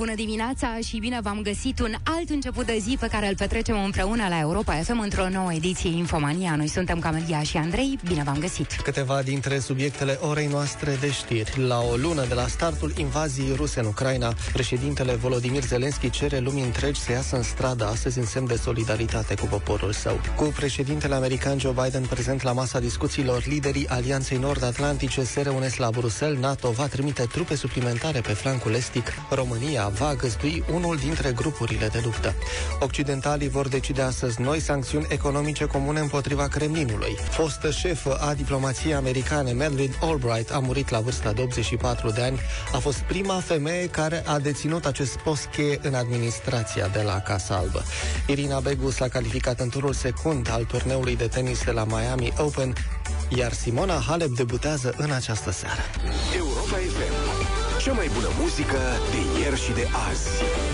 Bună dimineața și bine v-am găsit un alt început de zi pe care îl petrecem împreună la Europa FM într-o nouă ediție Infomania. Noi suntem Camelia și Andrei, bine v-am găsit. Câteva dintre subiectele orei noastre de știri. La o lună de la startul invaziei ruse în Ucraina, președintele Volodymyr Zelensky cere lumii întregi să iasă în stradă astăzi în semn de solidaritate cu poporul său. Cu președintele american Joe Biden prezent la masa discuțiilor, liderii Alianței Nord-Atlantice se reunesc la Bruxelles. NATO va trimite trupe suplimentare pe flancul estic. România va găzdui unul dintre grupurile de luptă. Occidentalii vor decide astăzi noi sancțiuni economice comune împotriva Kremlinului. Fostă șefă a diplomației americane, Madeleine Albright, a murit la vârsta de 84 de ani. A fost prima femeie care a deținut acest post cheie în administrația de la Casa Albă. Irina Begu s-a calificat în turul secund al turneului de tenis de la Miami Open, iar Simona Halep debutează în această seară. Europa FM. Cea mai bună muzică de ieri și de azi.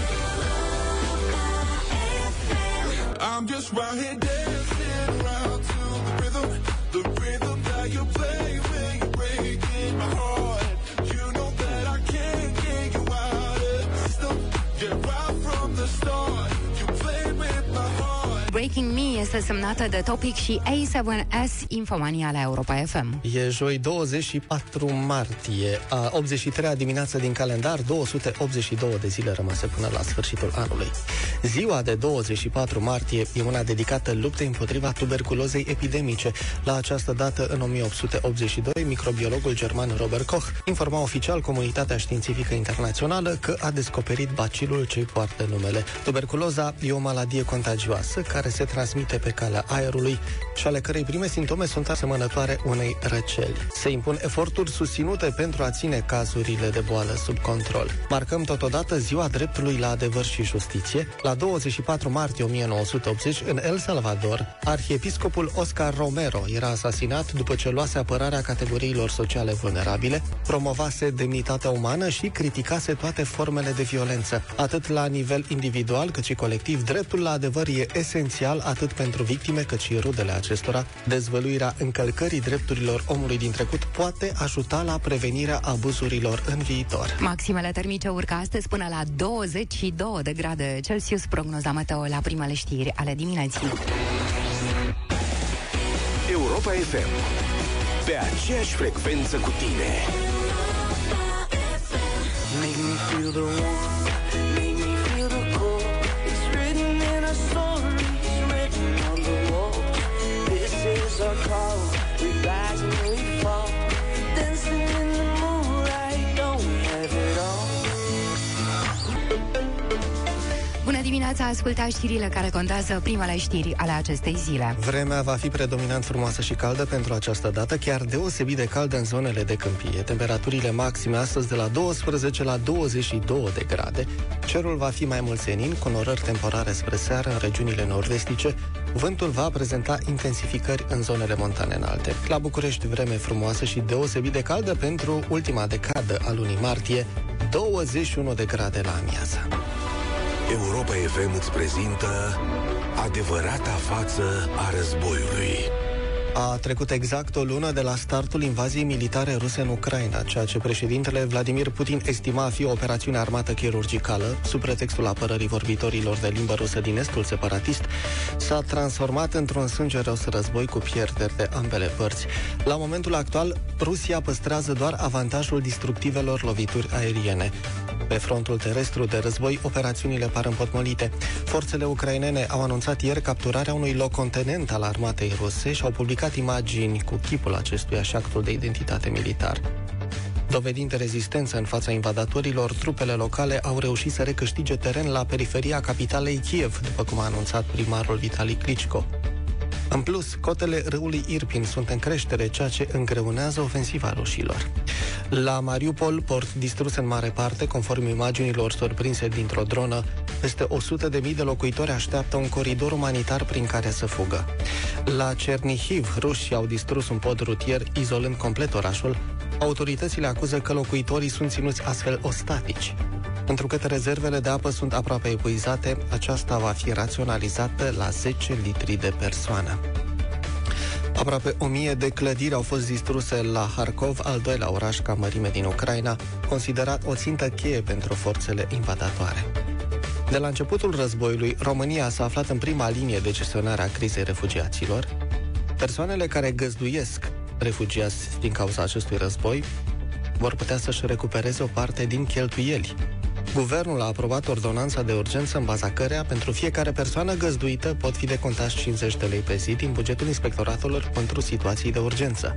I'm just right here dancing around to the rhythm that you play when you're breaking my heart. You know that I can't get you out of the system. Yeah, right from the start, you play with my heart. Breaking Me este semnată de Topic și A7S, Infomania la Europa FM. E joi 24 martie, a 83-a dimineață din calendar, 282 de zile rămase până la sfârșitul anului. Ziua de 24 martie e una dedicată luptei împotriva tuberculozei epidemice. La această dată, în 1882, microbiologul german Robert Koch informa oficial comunitatea științifică internațională că a descoperit bacilul ce poartă numele. Tuberculoza e o maladie contagioasă care se transmite pe calea aerului și ale cărei prime simptome sunt asemănătoare unei răceli. Se impun eforturi susținute pentru a ține cazurile de boală sub control. Marcăm totodată Ziua Dreptului la Adevăr și Justiție. La 24 martie 1980, în El Salvador, arhiepiscopul Oscar Romero era asasinat după ce luase apărarea categoriilor sociale vulnerabile, promovase demnitatea umană și criticase toate formele de violență. Atât la nivel individual cât și colectiv, dreptul la adevăr e esențial atât pentru victime cât și rudele acestora. Dezvăluirea încălcării drepturilor omului din trecut poate ajuta la prevenirea abuzurilor în viitor. Maximele termice urcă astăzi până la 22 de grade Celsius, prognoza meteo la primele știri ale dimineții. Europa FM. Pe aceeași frecvență cu tine. Make me feel the warmth, make me feel the cold. It's written in our stories, written on the wall. This is our call, we rise and we fall. Dancing in the moonlight, don't we have it all? Bună dimineața, ascultați știrile care contează, primele știri ale acestei zile. Vremea va fi predominant frumoasă și caldă pentru această dată, chiar deosebit de caldă în zonele de câmpie. Temperaturile maxime astăzi de la 12 la 22 de grade. Cerul va fi mai mult senin, cu norări temporare spre seară în regiunile nord-vestice. Vântul va prezenta intensificări în zonele montane înalte. La București, vreme frumoasă și deosebit de caldă pentru ultima decadă a lunii martie, 21 de grade la amiază. Europa FM îți prezintă adevărata față a războiului. A trecut exact o lună de la startul invaziei militare ruse în Ucraina, ceea ce președintele Vladimir Putin estima a fi o operațiune armată chirurgicală, sub pretextul apărării vorbitorilor de limbă rusă din estul separatist, s-a transformat într-un sângeros război cu pierderi de ambele părți. La momentul actual, Rusia păstrează doar avantajul distructivelor lovituri aeriene. Pe frontul terestru de război, operațiunile par împotmolite. Forțele ucrainene au anunțat ieri capturarea unui locotenent al armatei ruse și au publicat imagini cu chipul acestuia și actul de identitate militar. Dovedind rezistență în fața invadatorilor, trupele locale au reușit să recâștige teren la periferia capitalei Kiev, după cum a anunțat primarul Vitali Klitschko. În plus, cotele râului Irpin sunt în creștere, ceea ce îngreunează ofensiva rușilor. La Mariupol, port distrus în mare parte, conform imaginilor surprinse dintr-o dronă, peste 100.000 de locuitori așteaptă un coridor umanitar prin care să fugă. La Chernihiv, rușii au distrus un pod rutier, izolând complet orașul. Autoritățile acuză că locuitorii sunt ținuți astfel ostatici. Întrucât rezervele de apă sunt aproape epuizate, aceasta va fi raționalizată la 10 litri de persoană. Aproape 1000 de clădiri au fost distruse la Harkov, al doilea oraș ca mărime din Ucraina, considerat o țintă cheie pentru forțele invadatoare. De la începutul războiului, România s-a aflat în prima linie de gestionare a crizei refugiaților. Persoanele care găzduiesc refugiați din cauza acestui război vor putea să-și recupereze o parte din cheltuieli. Guvernul a aprobat ordonanța de urgență în baza căreia pentru fiecare persoană găzduită pot fi decontați 50 de lei pe zi din bugetul inspectoratelor pentru situații de urgență.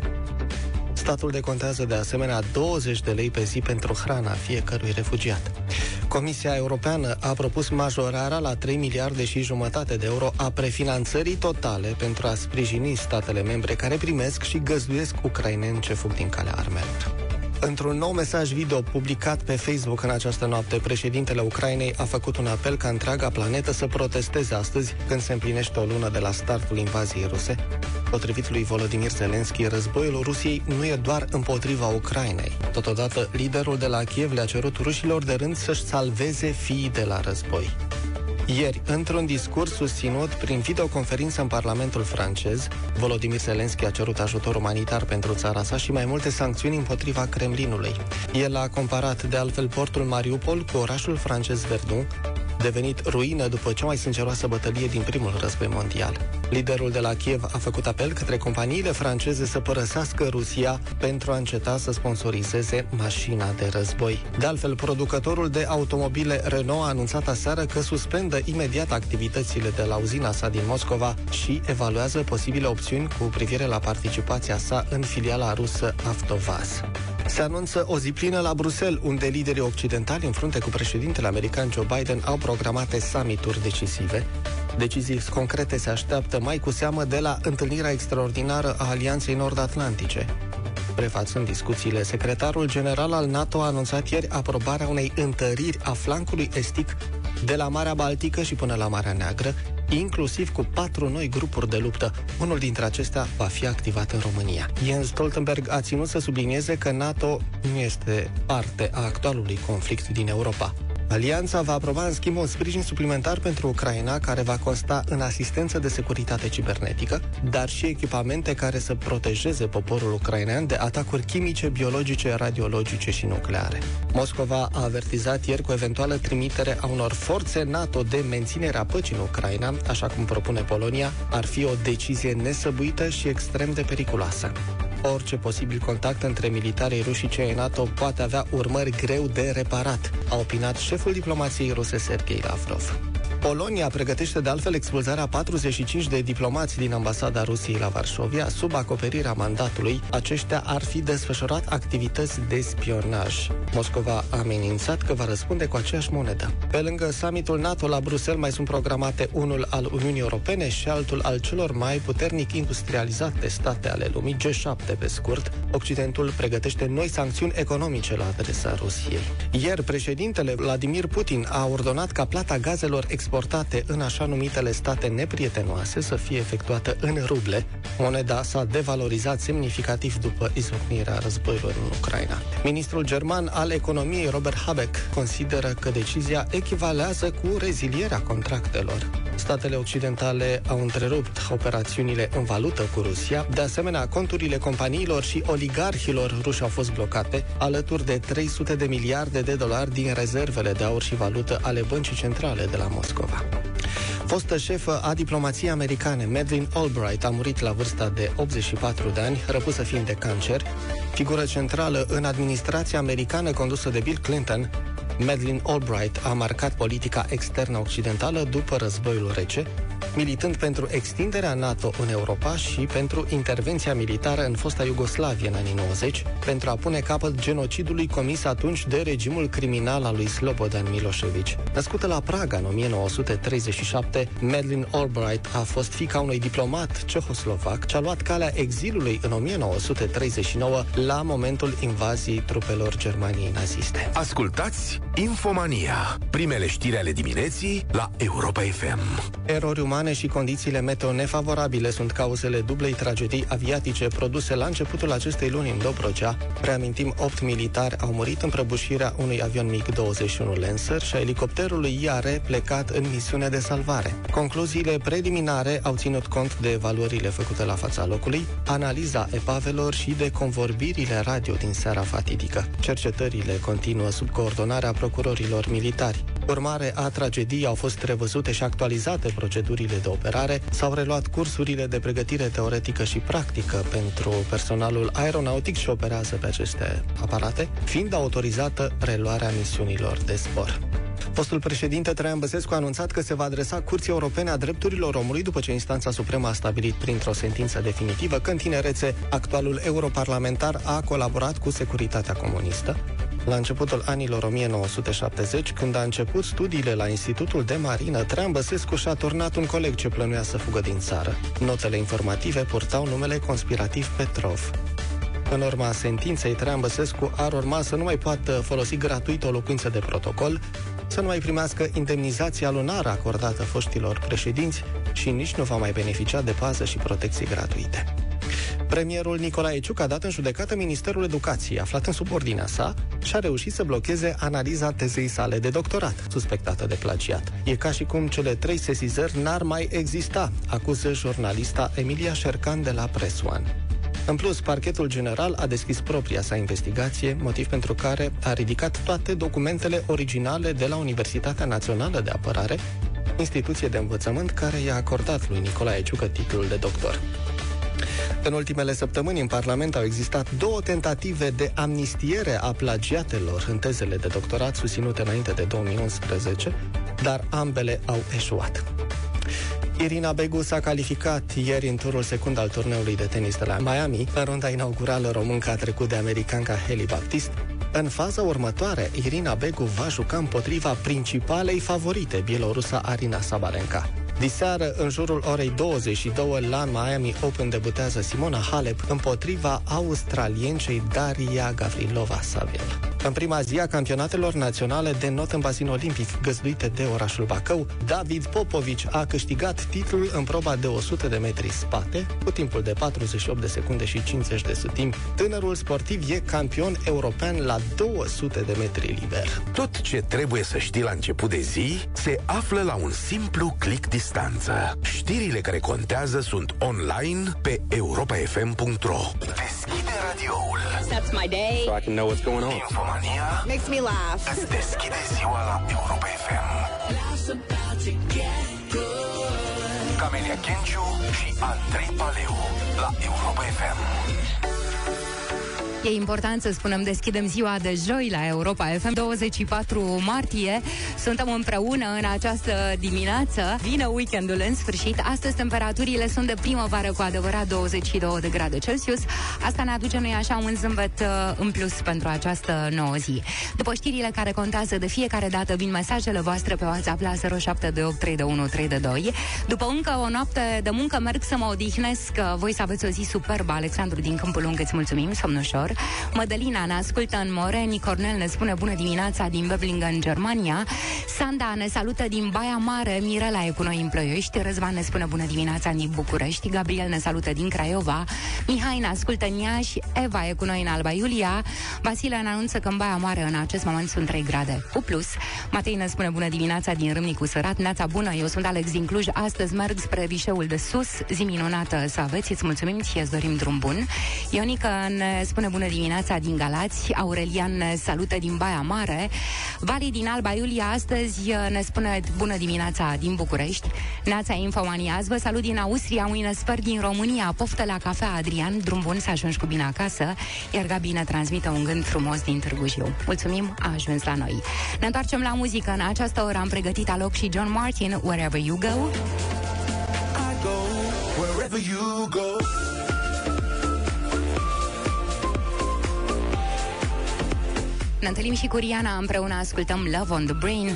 Statul decontează de asemenea 20 de lei pe zi pentru hrana fiecărui refugiat. Comisia Europeană a propus majorarea la 3 miliarde și jumătate de euro a prefinanțării totale pentru a sprijini statele membre care primesc și găzduiesc ucraineni ce fug din calea armelor. Într-un nou mesaj video publicat pe Facebook în această noapte, președintele Ucrainei a făcut un apel ca întreaga planetă să protesteze astăzi, când se împlinește o lună de la startul invaziei ruse. Potrivit lui Volodymyr Zelensky, războiul Rusiei nu e doar împotriva Ucrainei. Totodată, liderul de la Kiev le-a cerut rușilor de rând să-și salveze fiii de la război. Ieri, într-un discurs susținut prin videoconferință în Parlamentul francez, Volodymyr Zelensky a cerut ajutor umanitar pentru țara sa și mai multe sancțiuni împotriva Kremlinului. El a comparat de altfel portul Mariupol cu orașul francez Verdun, devenit ruină după cea mai sângeroasă bătălie din primul război mondial. Liderul de la Kiev a făcut apel către companiile franceze să părăsească Rusia pentru a înceta să sponsorizeze mașina de război. De altfel, producătorul de automobile Renault a anunțat aseară că suspendă imediat activitățile de la uzina sa din Moscova și evaluează posibile opțiuni cu privire la participația sa în filiala rusă Avtovaz. Se anunță o zi plină la Bruxelles, unde liderii occidentali în frunte cu președintele american Joe Biden au programate summituri decisive. Decizii concrete se așteaptă mai cu seamă de la întâlnirea extraordinară a Alianței Nord-Atlantice. Prefațând discuțiile, secretarul general al NATO a anunțat ieri aprobarea unei întăriri a flancului estic de la Marea Baltică și până la Marea Neagră, inclusiv cu 4 noi grupuri de luptă. Unul dintre acestea va fi activat în România. Jens Stoltenberg a ținut să sublinieze că NATO nu este parte a actualului conflict din Europa. Alianța va aproba în schimb un sprijin suplimentar pentru Ucraina, care va consta în asistență de securitate cibernetică, dar și echipamente care să protejeze poporul ucrainean de atacuri chimice, biologice, radiologice și nucleare. Moscova a avertizat ieri cu eventuală trimitere a unor forțe NATO de menținere a păcii în Ucraina, așa cum propune Polonia, ar fi o decizie nesăbuită și extrem de periculoasă. Orice posibil contact între militarii ruși și cei NATO poate avea urmări greu de reparat, a opinat șeful diplomației ruse Sergei Lavrov. Polonia pregătește de altfel expulzarea 45 de diplomați din ambasada Rusiei la Varșovia sub acoperirea mandatului. Aceștia ar fi desfășurat activități de spionaj. Moscova a amenințat că va răspunde cu aceeași monedă. Pe lângă summitul NATO la Bruxelles mai sunt programate unul al Uniunii Europene și altul al celor mai puternic industrializate state ale lumii, G7 pe scurt. Occidentul pregătește noi sancțiuni economice la adresa Rusiei. Ieri, președintele Vladimir Putin a ordonat ca plata gazelor exportate în așa numitele state neprietenoase să fie efectuată în ruble. Moneda s-a devalorizat semnificativ după izbucnirea războiului în Ucraina. Ministrul german al economiei, Robert Habeck, consideră că decizia echivalează cu rezilierea contractelor. Statele occidentale au întrerupt operațiunile în valută cu Rusia. De asemenea, conturile companiilor și oligarhilor ruși au fost blocate, alături de 300 de miliarde de dolari din rezervele de aur și valută ale băncii centrale de la Moscova. Fostă șefă a diplomației americane, Madeleine Albright, a murit la vârsta de 84 de ani, răpusă fiind de cancer. Figură centrală în administrația americană condusă de Bill Clinton, Madeleine Albright a marcat politica externă occidentală după războiul rece, militând pentru extinderea NATO în Europa și pentru intervenția militară în fosta Iugoslavie în anii 90, pentru a pune capăt genocidului comis atunci de regimul criminal al lui Slobodan Milosevic. Născută la Praga în 1937, Madeleine Albright a fost fiica unui diplomat cehoslovac ce a luat calea exilului în 1939 la momentul invaziei trupelor Germaniei naziste. Ascultați Infomania. Primele știri ale dimineții la Europa FM. Erori umane și condițiile meteo nefavorabile sunt cauzele dublei tragedii aviatice produse la începutul acestei luni în Dobrogea. Reamintim, 8 militari au murit în prăbușirea unui avion MiG-21 Lancer și a elicopterului IAR plecat în misiune de salvare. Concluziile preliminare au ținut cont de evaluările făcute la fața locului, analiza epavelor și de convorbirile radio din seara fatidică. Cercetările continuă sub coordonarea procurorilor militari. Urmare a tragediei au fost revăzute și actualizate procedurile de operare, s-au reluat cursurile de pregătire teoretică și practică pentru personalul aeronautic ce operează pe aceste aparate, fiind autorizată reluarea misiunilor de zbor. Fostul președinte Traian Băsescu a anunțat că se va adresa Curții Europene a Drepturilor Omului după ce instanța supremă a stabilit printr-o sentință definitivă că în tinerețe actualul europarlamentar a colaborat cu securitatea comunistă. La începutul anilor 1970, când a început studiile la Institutul de Marină, Traian Băsescu și-a turnat un coleg ce plănuia să fugă din țară. Notele informative purtau numele conspirativ Petrov. În urma sentinței, Traian Băsescu ar urma să nu mai poată folosi gratuit o locuință de protocol, să nu mai primească indemnizația lunară acordată foștilor președinți și nici nu va mai beneficia de pază și protecții gratuite. Premierul Nicolae Ciucă a dat în judecată Ministerul Educației, aflat în subordinea sa, și a reușit să blocheze analiza tezei sale de doctorat, suspectată de plagiat. E ca și cum cele 3 sesizări n-ar mai exista, acuză jurnalista Emilia Șercan de la Press One. În plus, Parchetul General a deschis propria sa investigație, motiv pentru care a ridicat toate documentele originale de la Universitatea Națională de Apărare, instituție de învățământ care i-a acordat lui Nicolae Ciucă titlul de doctor. În ultimele săptămâni, în Parlament au existat 2 tentative de amnistiere a plagiatelor în tezele de doctorat susținute înainte de 2011, dar ambele au eșuat. Irina Begu s-a calificat ieri în turul secund al turneului de tenis de la Miami. În runda inaugurală, românca a trecut de americanca Hailey Baptiste. În faza următoare, Irina Begu va juca împotriva principalei favorite, bielorusa Arina Sabalenka. Diseară, în jurul orei 22, la Miami Open debutează Simona Halep împotriva australiencei Daria Gavrilova-Savel. În prima zi a campionatelor naționale de not în bazin olimpic, găzduite de orașul Bacău, David Popovici a câștigat titlul în proba de 100 de metri spate, cu timpul de 48 de secunde și 50 de sutim. Tânărul sportiv e campion european la 200 de metri liber. Tot ce trebuie să știi la început de zi se află la un simplu click distanță. Știrile care contează sunt online pe europafm.ro. Deschide radioul. That's my day. So I can know what's going on. Infomania Makes me laugh. îți deschide ziua la Europa FM. Camelia Kenciu și Andrei Paleu la Europa FM. E important să spunem, deschidem ziua de joi la Europa FM, 24 martie. Suntem împreună în această dimineață. Vine weekendul în sfârșit. Astăzi temperaturile sunt de primăvară cu adevărat, 22 de grade Celsius. Asta ne aduce, nu-i așa, un zâmbet în plus pentru această nouă zi. După știrile care contează de fiecare dată, vin mesajele voastre pe WhatsApp la 07283122. După încă o noapte de muncă merg să mă odihnesc. Voi să aveți o zi superbă. Alexandru din Câmpul Lung, îți mulțumim, somn ușor. Mădălina ne ascultă în Moreni. Cornel ne spune bună dimineața din Böblingen, Germania. Sanda ne salută din Baia Mare. Mirela e cu noi în Ploiești. Răzvan ne spune bună dimineața din București. Gabriel ne salută din Craiova. Mihai ne ascultă în Iași. Eva e cu noi în Alba Iulia. Vasile ne anunță că în Baia Mare în acest moment sunt 3 grade cu plus. Matei ne spune bună dimineața din Râmnicu Sărat. Neața bună, eu sunt Alex din Cluj. Astăzi merg spre Vișeul de Sus. Zi minunată să aveți, îți mulțumim și îți dorim drum bun. Ionica ne spune bună dimineața din Galați. Aurelian ne salută din Baia Mare. Vali din Alba Iulia astăzi ne spune bună dimineața din București. Neața Infomaniaz, vă salut din Austria. Mâine sper din România. Poftă la cafea, Adrian. Drum bun să ajungi cu bine acasă. Iar Gabi ne transmite un gând frumos din Târgu Jiu. Mulțumim, a ajuns la noi. Ne întoarcem la muzică. În această oră am pregătit aloc și John Martin, Wherever You Go. I go wherever you go. Ne întâlnim și cu Rihanna, împreună ascultăm Love on the Brain.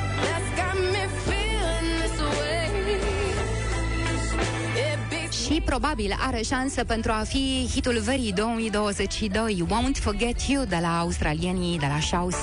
Și probabil are șansă pentru a fi hitul verii 2022, Won't Forget You, de la australienii de la Shouse.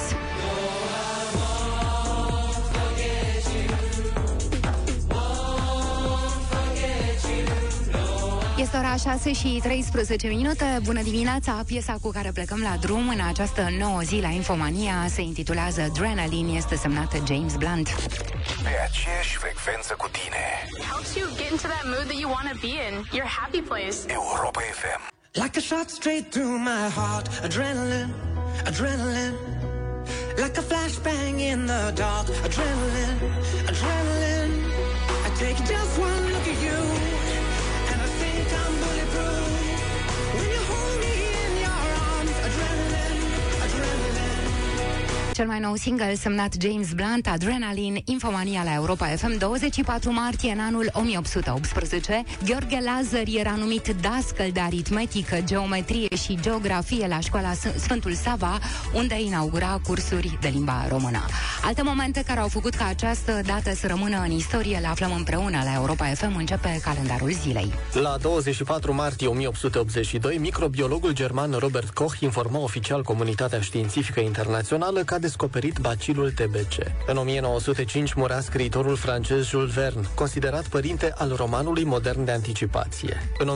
Este ora 6 și 13 minute. Bună dimineața! Piesa cu care plecăm la drum în această nouă zi la Infomania se intitulează Adrenaline, este semnată James Blunt. Pe aceeași frecvență cu tine. Helps you get into that mood that you want to be in. Your happy place. Europa FM. Like a shot straight through my heart. Adrenaline, adrenaline. Like a flashbang in the dark. Adrenaline, adrenaline. I take just one look at you and I think I'm bulletproof. When you hold me in your arms. Adrenaline, adrenaline. Cel mai nou single semnat James Blunt, Adrenaline, Infomania la Europa FM, 24 martie în anul 1818. Gheorghe Lazar era numit dascăl de aritmetică, geometrie și geografie la școala Sfântul Sava, unde inaugura cursuri de limba română. Alte momente care au făcut ca această dată să rămână în istorie le aflăm împreună la Europa FM. Începe calendarul zilei. La 24 martie 1882, microbiologul german Robert Koch informă oficial comunitatea științifică internațională că a descoperit bacilul TBC. În 1905 murea scriitorul francez Jules Verne, considerat părinte al romanului modern de anticipație. În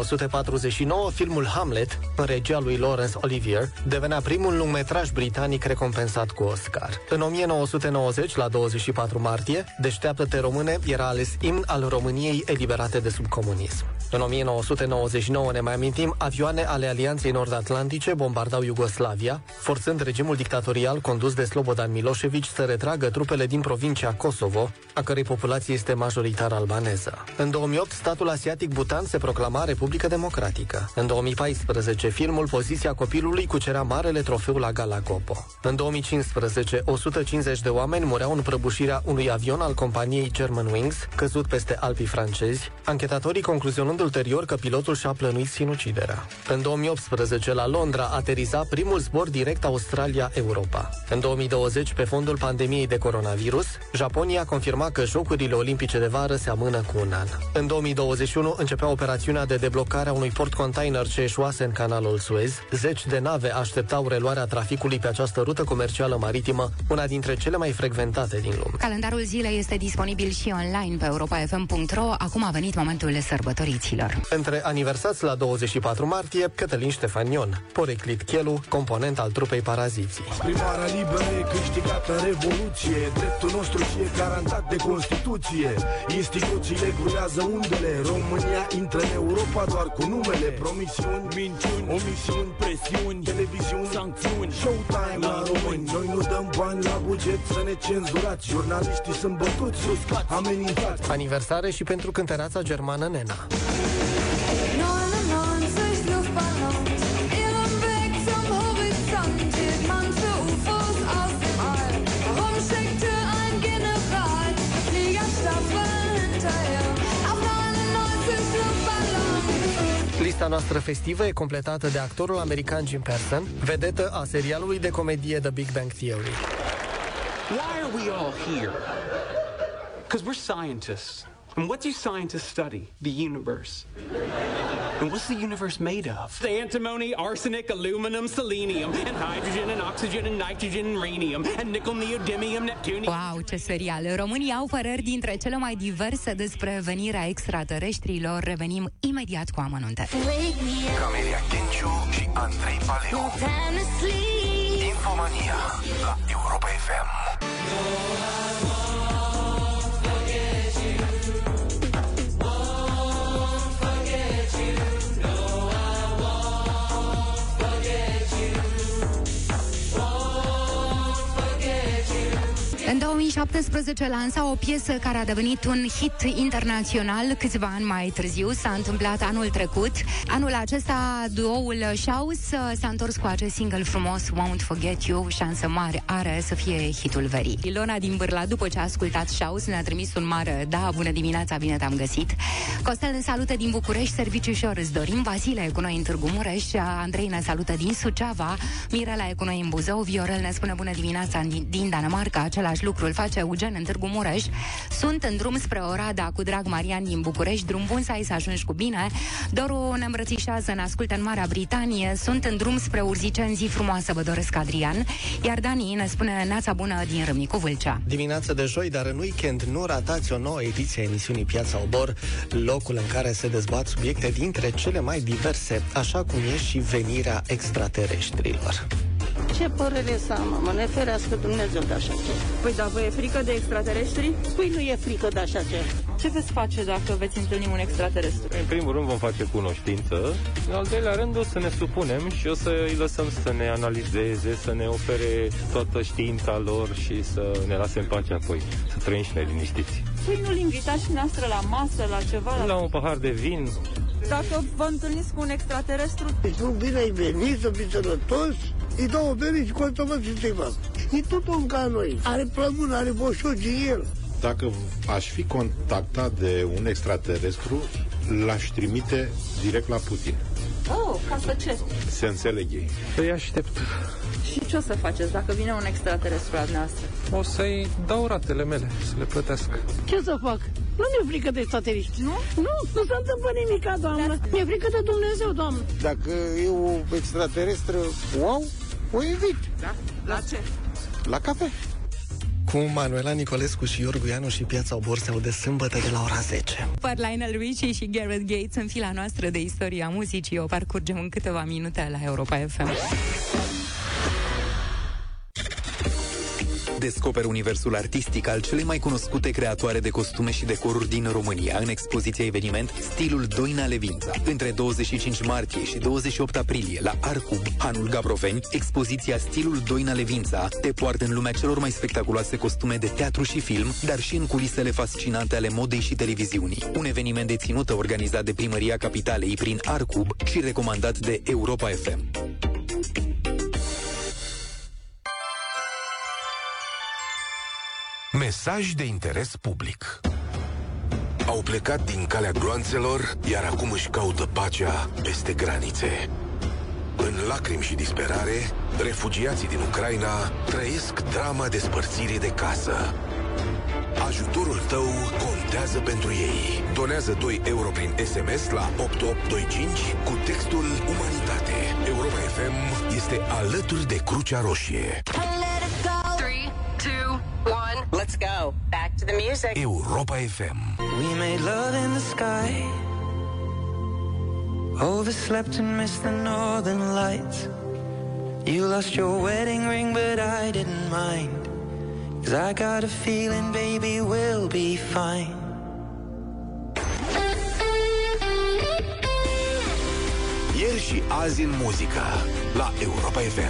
1949, filmul Hamlet, în regia lui Laurence Olivier, devenea primul lungmetraj britanic recompensat cu Oscar. În 1990, la 24 martie, Deșteaptă-te române era ales imn al României eliberate de sub comunism. În 1999, ne mai amintim, avioane ale Alianței Nord-Atlantice bombardau Iugoslavia, forțând regimul dictatorial condus de Slobodan Milosevic să retragă trupele din provincia Kosovo, a cărei populație este majoritar albaneză. În 2008, statul asiatic Bhutan se proclama Republică Democratică. În 2014, filmul Poziția copilului cucerea marele trofeu la Gala Gopo. În 2015, 150 de oameni mureau în prăbușirea unui avion al companiei Germanwings, căzut peste Alpii francezi, anchetatorii concluzionând ulterior că pilotul și-a plănuit sinuciderea. În 2018, la Londra, ateriza primul zbor direct Australia-Europa. În 2020, pe fondul pandemiei de coronavirus, Japonia confirma că Jocurile Olimpice de vară se amână cu un an. În 2021 începea operațiunea de deblocare a unui port-container ce eșuase în canalul Suez. Zeci de nave așteptau reluarea traficului pe această rută comercială maritimă, una dintre cele mai frecventate din lume. Calendarul zilei este disponibil și online pe europafm.ro. Acum a venit momentul sărbătoriților. Între aniversați la 24 martie, Cătălin Ștefanion, Poreclit Chelu, component al trupei Paraziții. Primarea liberă e câștigată în Revoluție. Dreptul nostru și e garantat de Constituție. Instituțiile grulează undele. România intră în Europa doar cu numele. Promisiuni, minciuni, omisiuni, presiuni, televiziuni, sancțiuni, showtime la români. Noi nu dăm bani la buget să ne cenzurați. Jurnaliștii sunt bătuți, suscați, amenințați. Aniversare și pentru cântăreața germană Nena. 99 Luftballons, ihren Weg zum Horizont hielt man für UFOs aus dem All. Warum schickte ein General Fliegerstaffeln hinterher auf 99 Luftballons? Lista noastră festivă e completată de actorul american Jim Parsons, vedetă a serialului de comedie The Big Bang Theory. Why are we all here? Because we're scientists. And what do scientists study? The universe. And what's the universe made of? The antimony, arsenic, aluminum, selenium, and hydrogen, and oxygen, and nitrogen, and rhenium, and nickel, neodymium, neptunium... Wow, ce serial! Românii au păreri dintre cele mai diverse despre venirea extraterestrilor. Revenim imediat cu amănunte. Camelia Kenciu și Andrei Paleu. Infomania la Europa FM. În 2017 lansa o piesă care a devenit un hit internațional. Câțiva ani mai târziu s-a întâmplat anul trecut. Anul acesta duoul Shouse s-a întors cu acest single frumos, Won't Forget You. Șansă mare are să fie hitul verii. Ilona din Bârla, după ce a ascultat Shouse, ne-a trimis un mare da, bună dimineața, bine te-am găsit. Costel ne salută din București, serviciu ușor îți dorim. Vasile e cu noi în Târgu Mureș, Andrei ne salută din Suceava, Mirela e cu noi în Buzău, Viorel ne spune bună dimineața din Danemarca, același același lucru îl face Eugen în Târgu Mureș. Sunt în drum spre Oradea cu Drag Marian din București. Drum bun să ai, să ajungi cu bine. Doru ne îmbrățișează, ne ascultă în Marea Britanie. Sunt în drum spre Urziceni, zi frumoasă, vă doresc, Adrian. Iar Dani ne spune neața bună din Râmnicu Vâlcea. Dimineața de joi, dar în weekend nu ratați o nouă ediție a emisiunii Piața Obor, locul în care se dezbat subiecte dintre cele mai diverse, așa cum e și venirea extraterestrilor. Ce părere să am, mă, ne ferească Dumnezeu de așa ceva. Păi da, vă e frică de extraterestri? Păi nu e frică de așa ceva. Ce veți face dacă veți întâlni un extraterestru? În primul rând vom face cunoștință, în al doilea rând o să ne supunem și o să îi lăsăm să ne analizeze, să ne ofere toată știința lor și să ne lase în pace apoi, să trăim și neliniștiți. Păi nu-l invitați și noastră la masă, la ceva? La un pahar de vin. Dacă vă întâlniți cu un extraterestru? Îi spun bine ai venit, să fiți sănătoși, îi dau o bere și consumă și ceva. E tot om ca noi, are plămân, are boșogi în el. Dacă aș fi contactat de un extraterestru, l-aș trimite direct la Putin. Oh, ca să ce? Se înțeleg ei. Îi aștept. Și ce o să faceți dacă vine un extraterestru la noastră? O să-i dau ratele mele, să le plătească. Ce să fac? Nu mi-e frică de extrateriști. Nu? Nu se întâmplă nimica, doamnă. Mi-e frică de Dumnezeu, doamnă. Dacă e o extraterestră, wow, o invit. Da? La ce? La cafe. Cu Manuela Nicolescu și Iorgu Ianu și Piața Obor se aude sâmbătă de la ora 10. Lionel Richie și Gareth Gates în fila noastră de istoria muzicii. O parcurgem în câteva minute la Europa FM. Descoperă universul artistic al celei mai cunoscute creatoare de costume și decoruri din România în expoziția eveniment Stilul Doina Levința. Între 25 martie și 28 aprilie la Arcub, Hanul Gabroveni, expoziția Stilul Doina Levința te poartă în lumea celor mai spectaculoase costume de teatru și film, dar și în culisele fascinante ale modei și televiziunii. Un eveniment de ținută organizat de Primăria Capitalei prin Arcub și recomandat de Europa FM. Mesaj de interes public. Au plecat din calea gloanțelor, iar acum își caută pacea peste granițe. În lacrimi și disperare, refugiații din Ucraina trăiesc drama despărțirii de casă. Ajutorul tău contează pentru ei. Donează 2 euro prin SMS la 8825 cu textul Umanitate. Europa FM este alături de Crucea Roșie. 3, 2, 1. Let's go. Back to the music. Europa FM. We made love in the sky, overslept and missed the northern lights. You lost your wedding ring but I didn't mind, 'cause I got a feeling, baby, we'll be fine. Ieri și azi în muzică la Europa FM.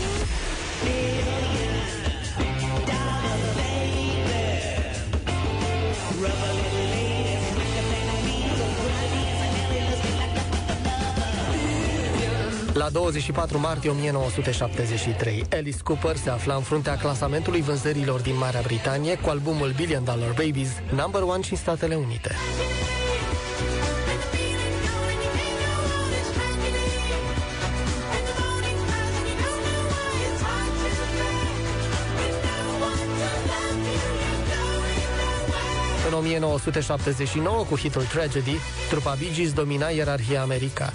La 24 martie 1973, Alice Cooper se afla în fruntea clasamentului vânzărilor din Marea Britanie cu albumul Billion Dollar Babies, number 1 și în Statele Unite. În 1979, cu hitul Tragedy, trupa Bee Gees domina ierarhia americană.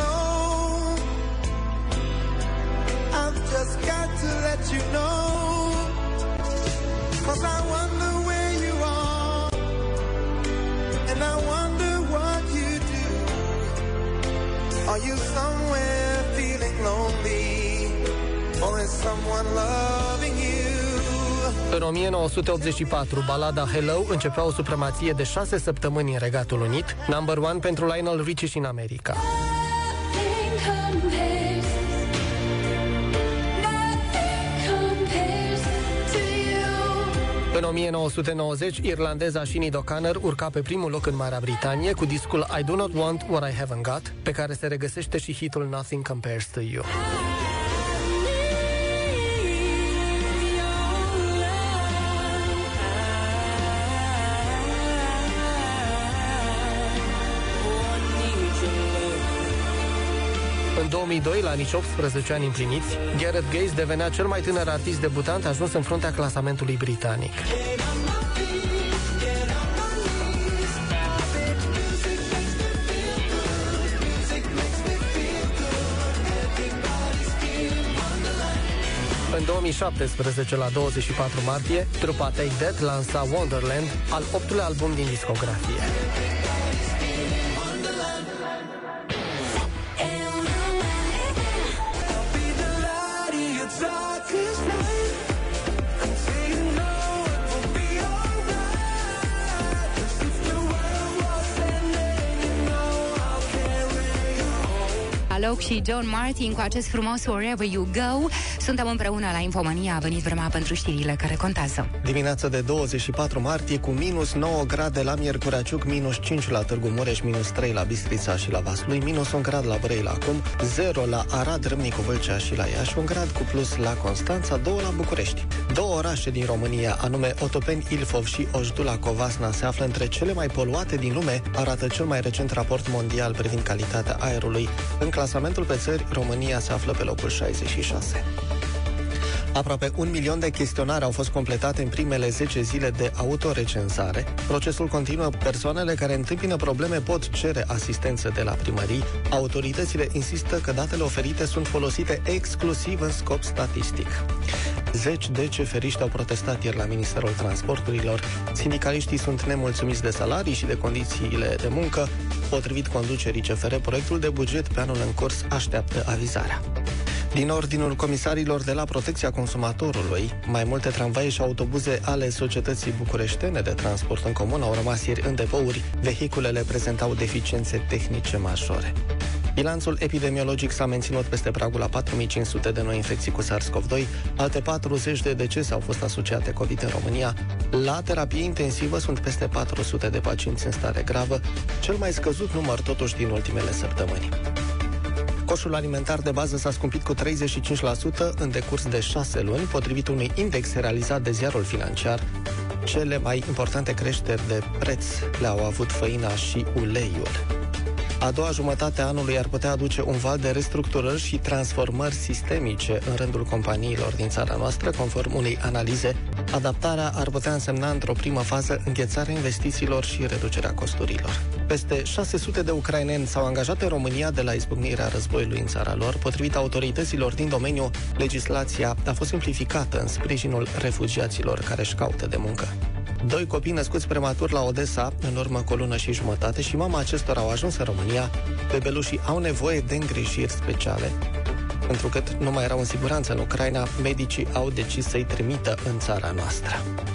Just got to let you know, 'cause I wonder where you are, and I wonder what you do. Are you somewhere feeling lonely, or is someone loving you? În 1984, balada Hello începea o supremație de 6 săptămâni în Regatul Unit, number 1 pentru Lionel Richie și în America. În 1990, irlandeza Sinead O'Connor urca pe primul loc în Marea Britanie cu discul I Do Not Want What I Haven't Got, pe care se regăsește și hitul Nothing Compares to You. În În 2002, la nici 18 ani împliniți, Gareth Gaze devenea cel mai tânăr artist debutant ajuns în fruntea clasamentului britanic. În 2017, la 24 martie, trupa Take That lansa Wonderland, al 8-lea album din discografie. Alok și John Martin cu acest frumos Wherever You Go. Suntem împreună la Infomania. A venit vremea pentru știrile care contează. Dimineața de 24 martie cu minus 9 grade la Miercuraciuc, minus 5 la Târgu Mureș, minus 3 la Bistrița și la Vaslui, minus 1 grad la Brăila acum, 0 la Arad, Râmnicu, Vâlcea și la Iași, 1 grad cu plus la Constanța, 2 la București. Două orașe din România, anume Otopeni, Ilfov și Ojdula, Covasna, se află între cele mai poluate din lume, arată cel mai recent raport mondial privind calitatea aerului. În clasamentul pe țări, România se află pe locul 66. Aproape 1 milion de chestionare au fost completate în primele 10 zile de autorecenzare. Procesul continuă. Persoanele care întâmpină probleme pot cere asistență de la primării. Autoritățile insistă că datele oferite sunt folosite exclusiv în scop statistic. Zeci de ceferiști au protestat ieri la Ministerul Transporturilor. Sindicaliștii sunt nemulțumiți de salarii și de condițiile de muncă. Potrivit conducerii CFR, proiectul de buget pe anul în curs așteaptă avizarea. Din ordinul comisarilor de la Protecția Consumatorului, mai multe tramvaie și autobuze ale Societății Bucureștene de Transport în Comun au rămas ieri în depouri. Vehiculele prezentau deficiențe tehnice majore. Bilanțul epidemiologic s-a menținut peste pragul la 4500 de noi infecții cu SARS-CoV-2, alte 40 de decese au fost asociate COVID în România. La terapie intensivă sunt peste 400 de pacienți în stare gravă, cel mai scăzut număr totuși din ultimele săptămâni. Coșul alimentar de bază s-a scumpit cu 35% în decurs de 6 luni, potrivit unui index realizat de Ziarul Financiar. Cele mai importante creșteri de preț le-au avut făina și uleiul. A doua jumătate a anului ar putea aduce un val de restructurări și transformări sistemice în rândul companiilor din țara noastră, conform unei analize. Adaptarea ar putea însemna într-o primă fază înghețarea investițiilor și reducerea costurilor. Peste 600 de ucraineni s-au angajat în România de la izbucnirea războiului în țara lor. Potrivit autorităților din domeniu, legislația a fost simplificată în sprijinul refugiaților care își caută de muncă. 2 copii născuți prematur la Odessa în urmă cu o lună și jumătate și mama acestora au ajuns în România. Bebelușii au nevoie de îngrijiri speciale. Întrucât nu mai erau în siguranță în Ucraina, medicii au decis să-i trimită în țara noastră.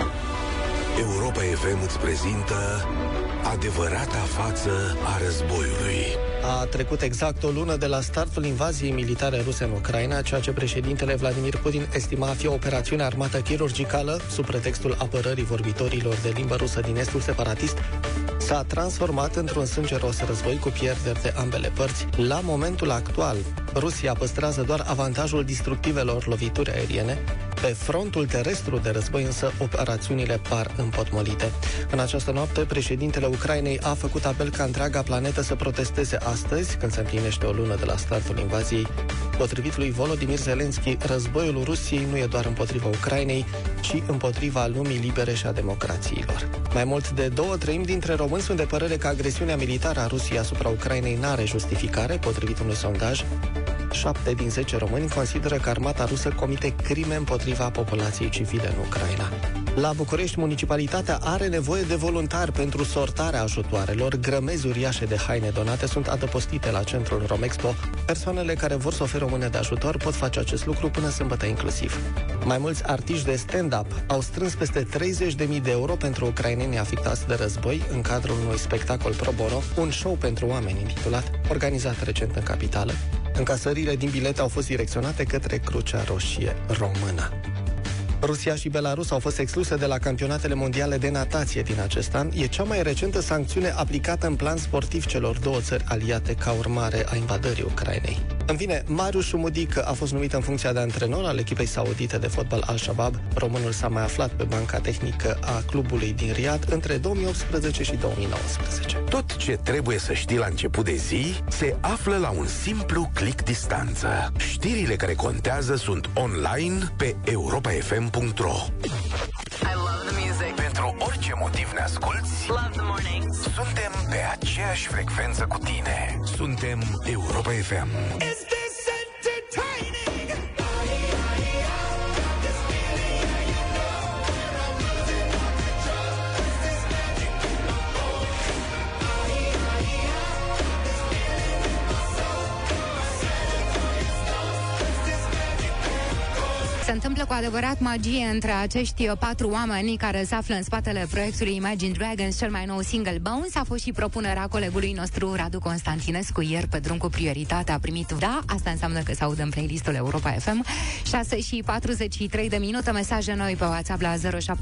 Europa FM îți prezintă adevărata față a războiului. A trecut exact o lună de la startul invaziei militare ruse în Ucraina, ceea ce președintele Vladimir Putin estima a fi o operațiune armată chirurgicală, sub pretextul apărării vorbitorilor de limbă rusă din estul separatist, s-a transformat într-un sângeros război cu pierderi de ambele părți. La momentul actual, Rusia păstrează doar avantajul distructivelor lovituri aeriene. Pe frontul terestru de război însă operațiunile par împotmolite. În această noapte, președintele Ucrainei a făcut apel ca întreaga planetă să protesteze astăzi, când se împlinește o lună de la startul invaziei. Potrivit lui Volodymyr Zelensky, războiul Rusiei nu e doar împotriva Ucrainei, ci împotriva lumii libere și a democrațiilor. Mai mult de 2/3 dintre români sunt de părere că agresiunea militară a Rusiei asupra Ucrainei n-are justificare, potrivit unui sondaj. 7 din 10 români consideră că armata rusă comite crime împotriva populației civile în Ucraina. La București, municipalitatea are nevoie de voluntari pentru sortarea ajutoarelor. Grămezi uriașe de haine donate sunt adăpostite la centrul Romexpo. Persoanele care vor să ofere o mână de ajutor pot face acest lucru până sâmbătă inclusiv. Mai mulți artiști de stand-up au strâns peste 30.000 de euro pentru ucrainenii afectați de război în cadrul unui spectacol pro bono, un show pentru oameni intitulat, organizat recent în capitală. Încasările din bilete au fost direcționate către Crucea Roșie Română. Rusia și Belarus au fost excluse de la campionatele mondiale de natație din acest an. E cea mai recentă sancțiune aplicată în plan sportiv celor două țări aliate ca urmare a invadării Ucrainei. În fine, Marius Șumudic a fost numit în funcția de antrenor al echipei saudite de fotbal Al-Shabaab. Românul s-a mai aflat pe banca tehnică a clubului din Riyad între 2018 și 2019. Tot ce trebuie să știi la început de zi se află la un simplu click distanță. Știrile care contează sunt online pe europafm.ro. I love the music. Pentru orice motiv ne asculti, Love the mornings. suntem pe aceeași frecvență cu tine. Suntem Europa FM. Is this entertaining? Se întâmplă cu adevărat magie între acești 4 oameni care se află în spatele proiectului Imagine Dragons, cel mai nou single Bones. A fost și propunerea colegului nostru Radu Constantinescu ieri pe drum cu prioritate. A primit da, asta înseamnă că se audă în playlistul Europa FM. 6 și 43 de minute, mesaje noi pe WhatsApp la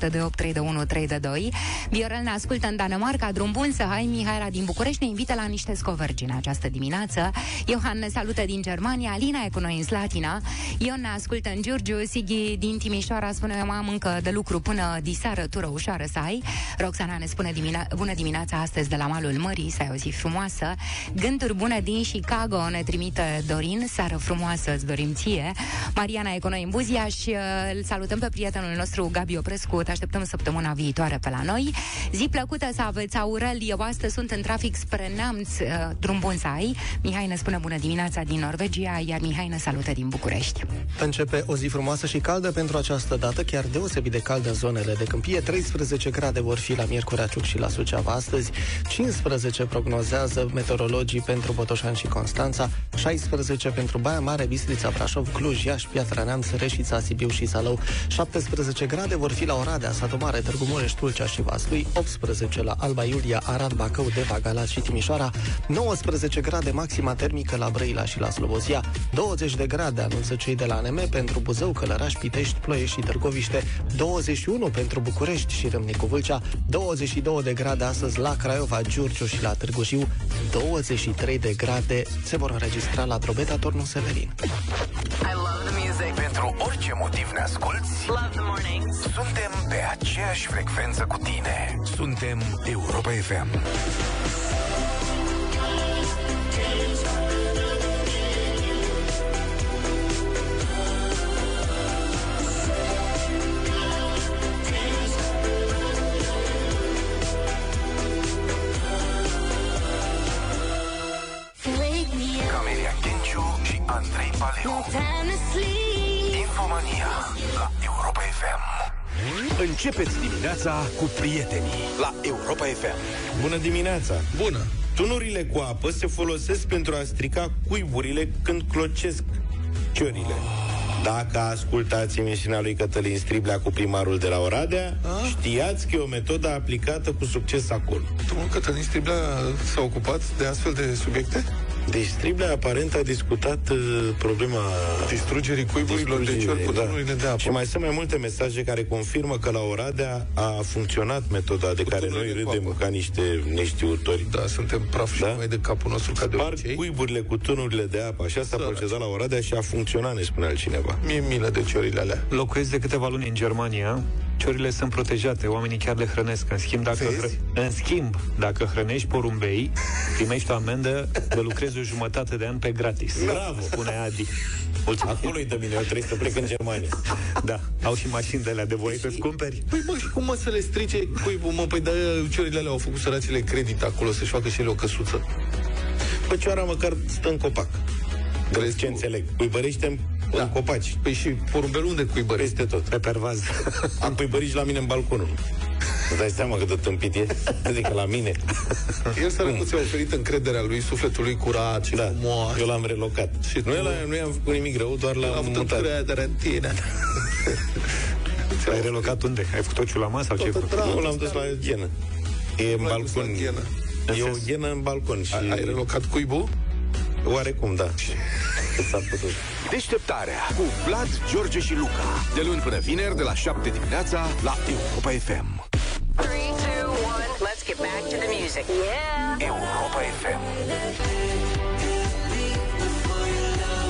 07283132. Viorel ne ascultă în Danemarca, drum bun să hai. Mihaela din București ne invită la niște scovergi în această dimineață. Iohan ne salută din Germania, Alina e cu noi în Slatina, Ion ne ascultă în Giurgiu, Sighi din Timișoara spune eu am încă de lucru până diseară, tură ușoară să ai. Roxana ne spune bună dimineața astăzi de la malul mării, să ai o zi frumoasă. Gânduri bune din Chicago ne trimite Dorin, seară frumoasă îți dorim ție. Mariana e cu noi în Buzia și îl salutăm pe prietenul nostru Gabi Oprescu, te așteptăm săptămâna viitoare pe la noi. Zi plăcută să aveți, Aurel, eu astăzi sunt în trafic spre Neamț, drum bun să ai. Mihai ne spune bună dimineața din Norvegia, iar Mihai ne salută din București. Începe o zi frumoasă și caldă pentru această dată, chiar deosebit de cald în zonele de câmpie. 13 grade vor fi la Miercurea Ciuc și la Suceava astăzi, 15 prognozează meteorologii pentru Botoșani și Constanța, 16 pentru Baia Mare, Bistrița, Brașov, Cluj, Iași, Piatra Neamț, Reșița, Sibiu și Salău, 17 grade vor fi la Oradea, Satu Mare, Târgu Mureș, Tulcea și Vaslui, 18 la Alba Iulia, Arad, Bacău, Deva, Galați și Timișoara, 19 grade maxima termică la Brăila și la Slobozia, 20 de grade anunță cei de la ANM pentru Buzău, Călăraș, Pitești, Ploiești și Târgoviște, 21 pentru București și Râmnicu Vâlcea, 22 de grade astăzi la Craiova, Giurgiu și la Târgu Jiu, 23 de grade se vor înregistra la Drobeta, Turnul Severin. I love the music. Pentru orice motiv ne asculti, Love the mornings. suntem pe aceeași frecvență cu tine. Suntem Europa FM. Camelia Ghenciu și Andrei Paleu. Infomania la Europa FM. Începeți dimineața cu prietenii la Europa FM. Bună dimineața! Bună! Tunurile cu apă se folosesc pentru a strica cuiburile când clocesc ciorile. Dacă ascultați emisiunea lui Cătălin Striblea cu primarul de la Oradea, știați că e o metodă aplicată cu succes acolo. Domnul Cătălin Striblea s-a ocupat de astfel de subiecte? Deci Striblea aparent a discutat problema distrugerii cuiburilor de ciori cu tunurile de apă. Și mai sunt mai multe mesaje care confirmă că la Oradea a funcționat metoda de care noi râdem ca niște neștiutori. Da, suntem praf și mai de capul nostru ca de obicei. Cuiburile cu tunurile de apă. Așa s-a procedat la Oradea și a funcționat, ne spune altcineva. Mie milă de ciorile alea. Locuiesc de câteva luni în Germania. Ciorile sunt protejate, oamenii chiar le hrănesc. În schimb, dacă hrănești porumbei, primești o amendă de lucrezi o jumătate de an pe gratis. Bravo! Spune Adi. Acolo-i de mine, eu trebuie să plec în Germania. Da, au și mașini de alea de voie să-ți cumperi. Păi mă, și cum mă să le strice cuibul, mă? Păi da, ciorile alea au făcut săracile credit acolo să-și facă și ele o căsuță. Păi cioara măcar stă în copac. Crezi ce înțeleg? Cuibărește în copaci. Păi și porumbelul unde cuibărești? Peste tot. Pe pervaz. Am cuibărit la mine în balconul. Îți dai seama cât de tâmpit e? Adică la mine. El sărăcut ți-a oferit încrederea lui, sufletul lui curat și frumos. Eu l-am relocat. Și nu i-am făcut nimic rău, doar l-am mutat. Încredere în tine. Ai relocat unde? Ai făcut o ciulama sau ce? Nu, l-am dus la ghenă. E în balcon. E o ghenă în balcon. Și ai relocat cuibul? Oarecum, da. Cât s-a putut. Deșteptarea cu Vlad, George și Luca. De luni până vineri, de la 7 dimineața, la Europa FM. 3, 2, 1, let's get back to the music. Yeah! Europa FM.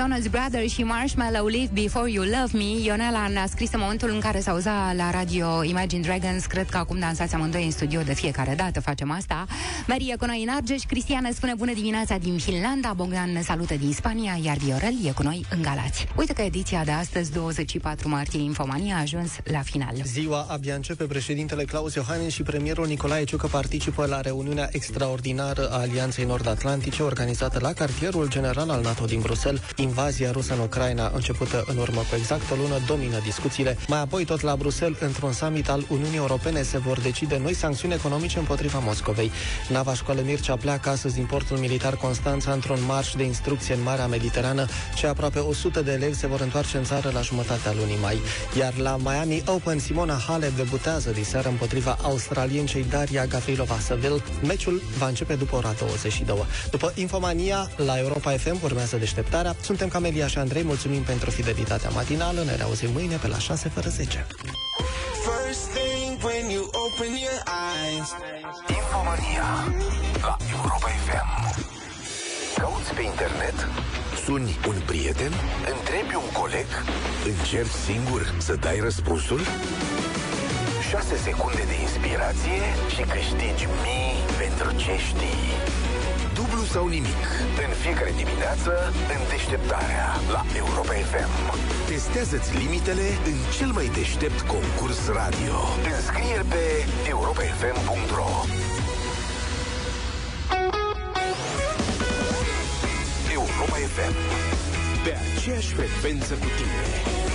Jonas Brothers și Marshmallow, Live Before You Love Me. Ionela ne-a scris în momentul în care s-auzea la radio Imagine Dragons. Cred că acum dansați amândoi în studio, de fiecare dată facem asta. Mary e cu noi în Argeș, Cristian ne spune bună dimineața din Finlanda, Bogdan ne salută din Spania, iar Viorel e cu noi în Galați. Uite că ediția de astăzi, 24 martie, Infomania, a ajuns la final. Ziua abia începe. Președintele Claus Iohannis și premierul Nicolae Ciucă participă la reuniunea extraordinară a Alianței Nord-Atlantice, organizată la cartierul general al NATO din Bruxelles. Invazia rusă în Ucraina, începută în urmă cu exact o lună, domină discuțiile. Mai apoi, tot la Bruxelles, într-un summit al Uniunii Europene, se vor decide noi sancțiuni economice împotriva Moscovei. Nava Școală Mircea pleacă astăzi din portul militar Constanța într-un marș de instrucție în Marea Mediterană, și aproape 100 de elevi se vor întoarce în țară la jumătatea lunii mai. Iar la Miami Open, Simona Halep debutează diseară împotriva australiencei Daria Gavrilova-Seville. Meciul va începe după ora 22. După Infomania, la Europa FM urmează Deșteptarea. Suntem Camelia și Andrei, mulțumim pentru fidelitatea matinală. Ne reauzim mâine pe la 6 fără 10. First thing when you open your eyes. Infomania la Europa FM. Cauți pe internet? Suni un prieten? Întrebi un coleg? Încerci singur să dai răspunsul? 6 secunde de inspirație și câștigi mii pentru ce știi. Dublu sau nimic, în fiecare dimineață, în Deșteptarea la Europa FM. Testează-ți limitele în cel mai deștept concurs radio. Înscrieri pe europafm.ro. Europa FM, pe aceeași frecvență cu tine.